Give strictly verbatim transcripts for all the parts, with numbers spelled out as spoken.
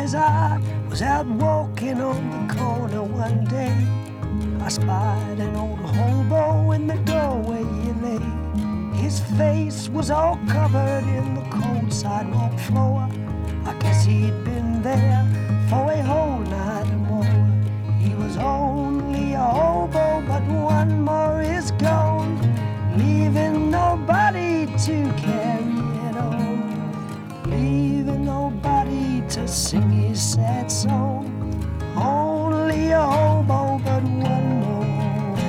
as I was out walking on the corner one day, I spied an old hobo in the doorway he lay. His face was all covered in the cold sidewalk floor. I guess he'd been there for a whole night or more. He was only a hobo, but one more is gone, leaving nobody to carry it on, leaving nobody to sing his sad song. Only a hobo, but one more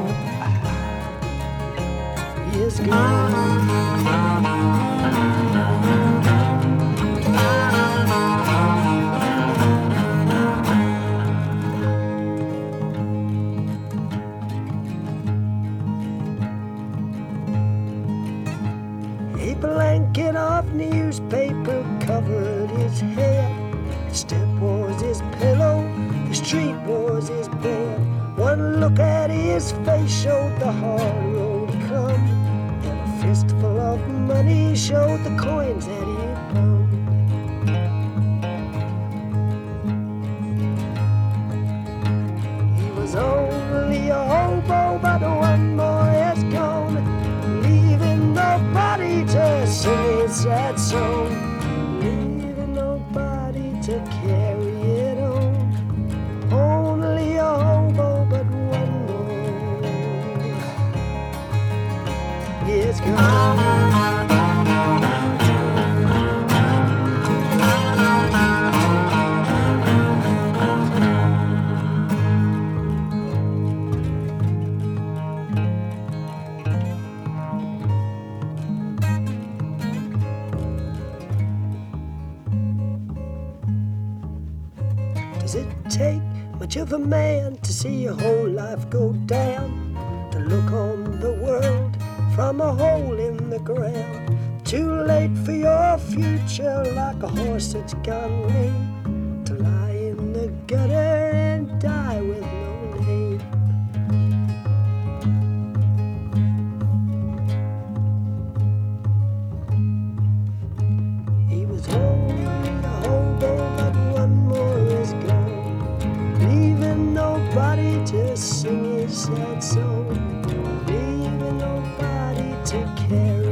is gone. A blanket of newspaper covered his head. The step was his pillow, the street was his bed. One look at his face showed the hard road he come, and a fistful of money showed the coins that he'd found. He was only a hobo, but one more is gone, leaving nobody to sing his sad song, leaving nobody to carry it on. Only a hobo, but one more is gone. Does it take much of a man to see your whole life go down, to look on the world from a hole in the ground? Too late for your future, like a horse that's gone lame, to lie in the gutter and die with no name. He was only a hobo, but one more is gone, leaving nobody to sing his sad song, leaving nobody to carry